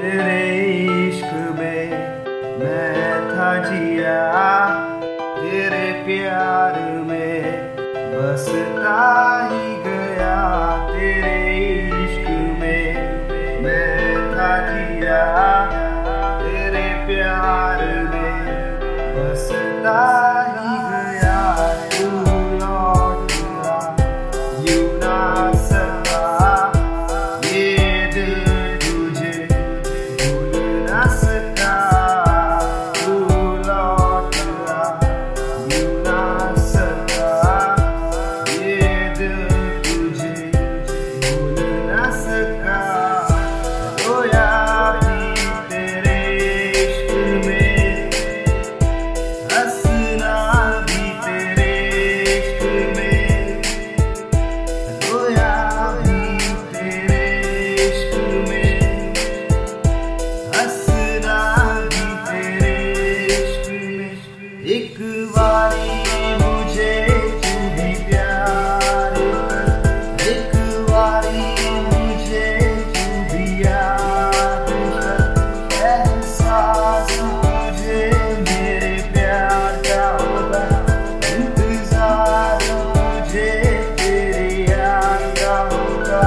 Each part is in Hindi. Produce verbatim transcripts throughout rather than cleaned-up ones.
तेरे इश्क में मैं था जिया, तेरे प्यार में बसता ही गया। तेरे इश्क में मैं था जिया, तेरे प्यार में बसता ही गया। तू लौट आ, यूं ना सका ये दिल तुझे भूल ना सका। तू लौट आ, यूं ना सका ये दिल तुझे भूल ना सका। रोया भी तेरे इश्क में, हंसना भी तेरे इश्क में। रोया भी तेरे इश्क में, हंसना भी तेरे इश्क में। एक बारी मुझे तू भी प्यार कर, एक बारी मुझे तू भी याद कर। एहसास तुझे मेरे प्यार का होगा, इंतजार मुझे तेरे यार का होगा।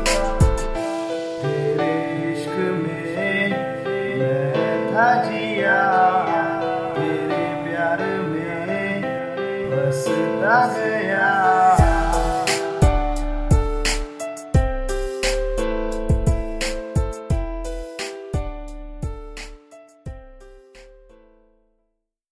तेरे इश्क में मैं था जिया, तेरे प्यार में बसता गया।